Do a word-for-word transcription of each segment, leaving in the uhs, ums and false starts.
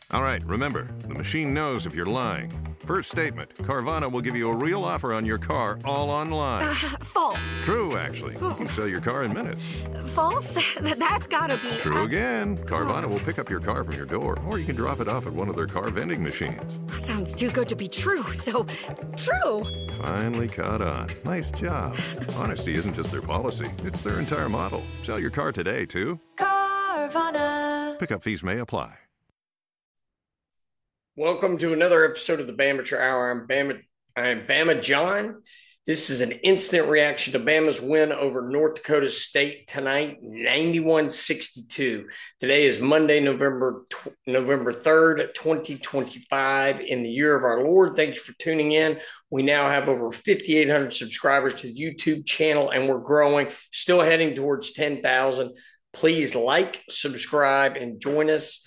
All right, remember, the machine knows if you're lying. First statement, Carvana will give you a real offer on your car all online. Uh, false. True, actually. You can sell your car in minutes. False? That's gotta be... True uh, again. Carvana will pick up your car from your door, or you can drop it off at one of their car vending machines. Sounds too good to be true, so... True! Finally caught on. Nice job. Honesty isn't just their policy, it's their entire model. Sell your car today, too. Carvana. Pickup fees may apply. Welcome to another episode of the Bamature Hour. I'm Bama, I'm Bama John. This is an instant reaction to Bama's win over North Dakota State tonight, ninety-one sixty-two. Today is Monday, November November third, twenty twenty-five, in the year of our Lord. Thank you for tuning in. We now have over fifty-eight hundred subscribers to the YouTube channel, and we're growing, still heading towards ten thousand. Please like, subscribe, and join us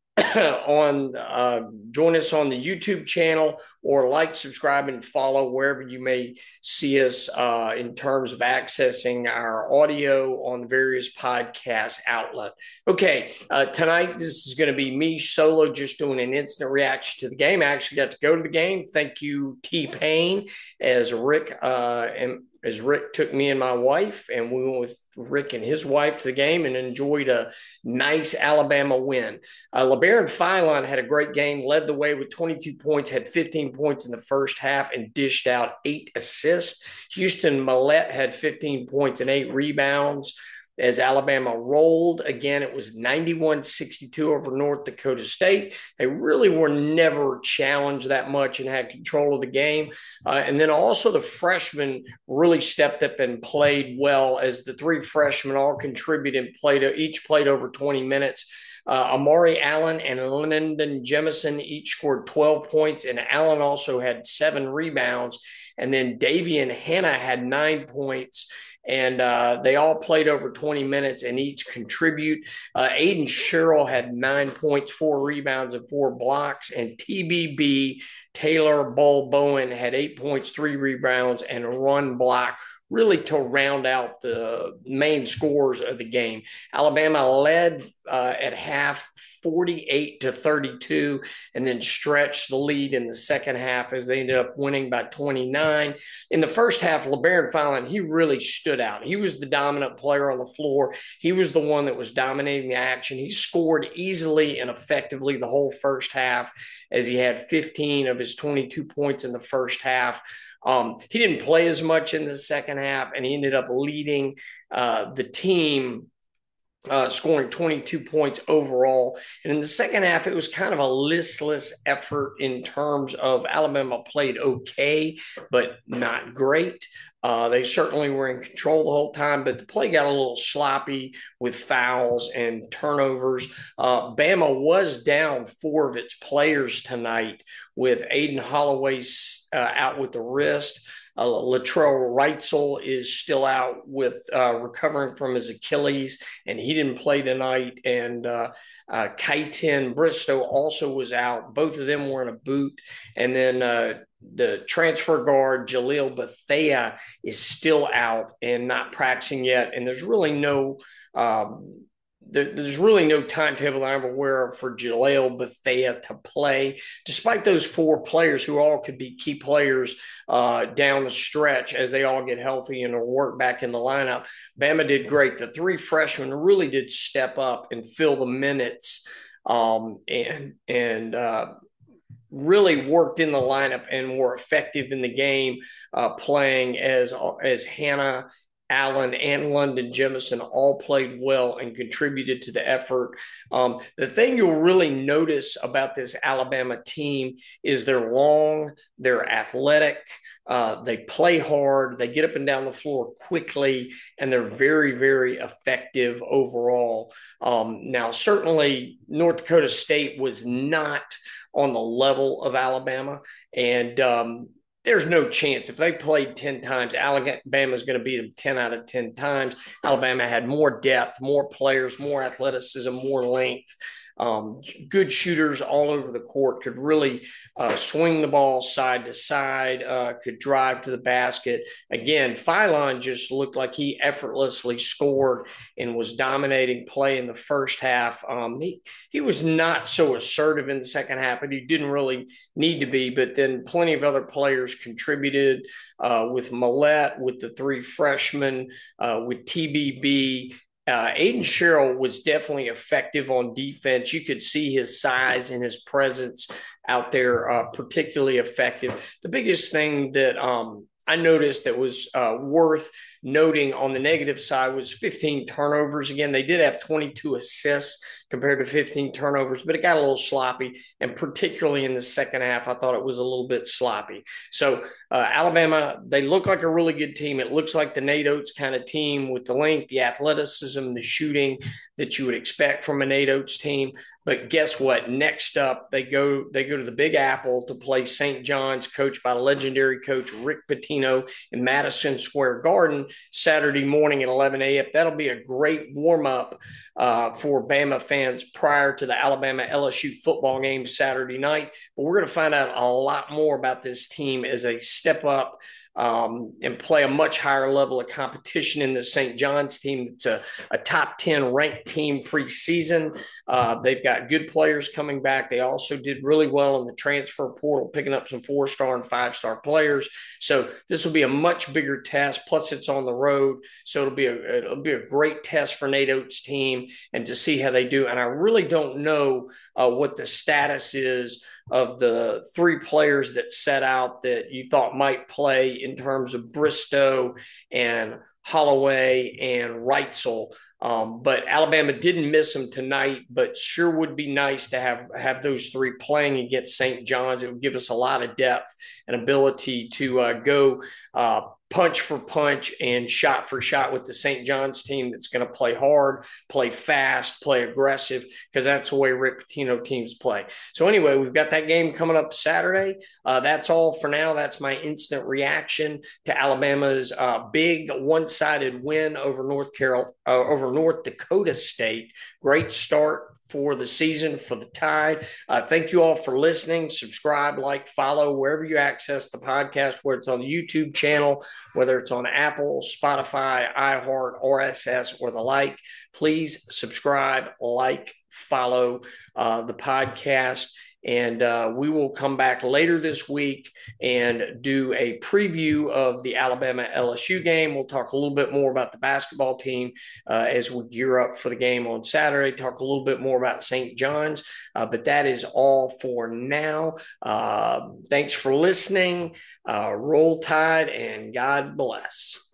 on uh, join us on the YouTube channel, or like, subscribe, and follow wherever you may see us uh, in terms of accessing our audio on the various podcast outlets. Okay, uh, tonight this is going to be me solo, just doing an instant reaction to the game. I actually got to go to the game. Thank you, T-Pain, as Rick uh, and as Rick took me and my wife, and we went with Rick and his wife to the game and enjoyed a nice Alabama win. Uh, LeBaron Philon had a great game, led the way with twenty-two points, had fifteen points in the first half, and dished out eight assists. Houston Mallette had fifteen points and eight rebounds. As Alabama rolled, again, it was ninety-one sixty-two over North Dakota State. They really were never challenged that much and had control of the game. Uh, and then also the freshmen really stepped up and played well, as the three freshmen all contributed and played, each played over twenty minutes. Uh, Amari Allen and Lyndon Jemison each scored twelve points, and Allen also had seven rebounds. And then Davian Hannah had nine points. And uh, they all played over twenty minutes and each contribute. Uh, Aiden Sherrill had nine points, four rebounds, and four blocks. And T B B Taylor Bull Bowen had eight points, three rebounds, and a run block, really to round out the main scores of the game. Alabama led uh, at half forty-eight to thirty-two, and then stretched the lead in the second half as they ended up winning by twenty-nine. In the first half, LeBaron Philon, he really stood out. He was the dominant player on the floor. He was the one that was dominating the action. He scored easily and effectively the whole first half, as he had fifteen of his twenty-two points in the first half. Um, he didn't play as much in the second half, and he ended up leading uh, the team, uh, scoring twenty-two points overall. And in the second half, it was kind of a listless effort in terms of Alabama played okay, but not great. Uh, they certainly were in control the whole time, but the play got a little sloppy with fouls and turnovers. Uh, Bama was down four of its players tonight, with Aiden Holloway uh, out with the wrist. Uh, Latrell Wrightsell is still out with uh, recovering from his Achilles, and he didn't play tonight. And uh, uh, Kaiten Bristow also was out. Both of them were in a boot. And then uh, the transfer guard, Jaleel Bethea, is still out and not practicing yet. And there's really no um, there, there's really no timetable that I'm aware of for Jaleel Bethea to play, despite those four players who all could be key players uh, down the stretch as they all get healthy and work back in the lineup. Bama did great. The three freshmen really did step up and fill the minutes um, and and uh, really worked in the lineup and were effective in the game, uh, playing as as Hannah, Allen, and London Jemison all played well and contributed to the effort. Um, the thing you'll really notice about this Alabama team is they're long, they're athletic, uh, they play hard, they get up and down the floor quickly, and they're very, very effective overall. Um, now, certainly North Dakota State was not on the level of Alabama, and um, there's no chance. If they played ten times, Alabama is going to beat them ten out of ten times. Alabama had more depth, more players, more athleticism, more length. Um, good shooters all over the court, could really uh, swing the ball side to side, uh, could drive to the basket. Again, Philon just looked like he effortlessly scored and was dominating play in the first half. Um, he, he was not so assertive in the second half, but he didn't really need to be. But then plenty of other players contributed uh, with Millette, with the three freshmen, uh, with T B B. Uh, Aiden Sherrill was definitely effective on defense. You could see his size and his presence out there, uh, particularly effective. The biggest thing that um, I noticed that was uh, worth noting on the negative side was fifteen turnovers. Again, they did have twenty-two assists compared to fifteen turnovers, but it got a little sloppy. And particularly in the second half, I thought it was a little bit sloppy. So uh, Alabama, they look like a really good team. It looks like the Nate Oates kind of team with the length, the athleticism, the shooting that you would expect from a Nate Oates team. But guess what? Next up, they go they go to the Big Apple to play Saint John's, coached by legendary coach Rick Pitino in Madison Square Garden Saturday morning at eleven a.m. That'll be a great warm-up uh, for Bama fans prior to the Alabama L S U football game Saturday night. But we're going to find out a lot more about this team as they step up Um, and play a much higher level of competition in the Saint John's team. It's a, a top ten ranked team preseason. Uh, they've got good players coming back. They also did really well in the transfer portal, picking up some four-star and five-star players. So this will be a much bigger test. Plus, it's on the road, so it'll be a it'll be a great test for Nate Oates' team and to see how they do. And I really don't know uh, what the status is of the three players that set out that you thought might play in terms of Bristow and Holloway and Reitzel. Um, but Alabama didn't miss them tonight, but sure would be nice to have, have those three playing against Saint John's. It would give us a lot of depth and ability to uh, go uh, punch for punch and shot for shot with the Saint John's team that's going to play hard, play fast, play aggressive, because that's the way Rick Pitino teams play. So anyway, we've got that game coming up Saturday. Uh, that's all for now. That's my instant reaction to Alabama's uh, big one-sided win over North Carol uh, over North Dakota State. Great start for the season for the Tide. Uh, thank you all for listening. Subscribe, like, follow wherever you access the podcast, whether it's on the YouTube channel, whether it's on Apple, Spotify, iHeart, R S S, or the like. Please subscribe, like, follow uh, the podcast. And uh, we will come back later this week and do a preview of the Alabama L S U game. We'll talk a little bit more about the basketball team uh, as we gear up for the game on Saturday, talk a little bit more about Saint John's. Uh, but that is all for now. Uh, thanks for listening. Uh, roll Tide and God bless.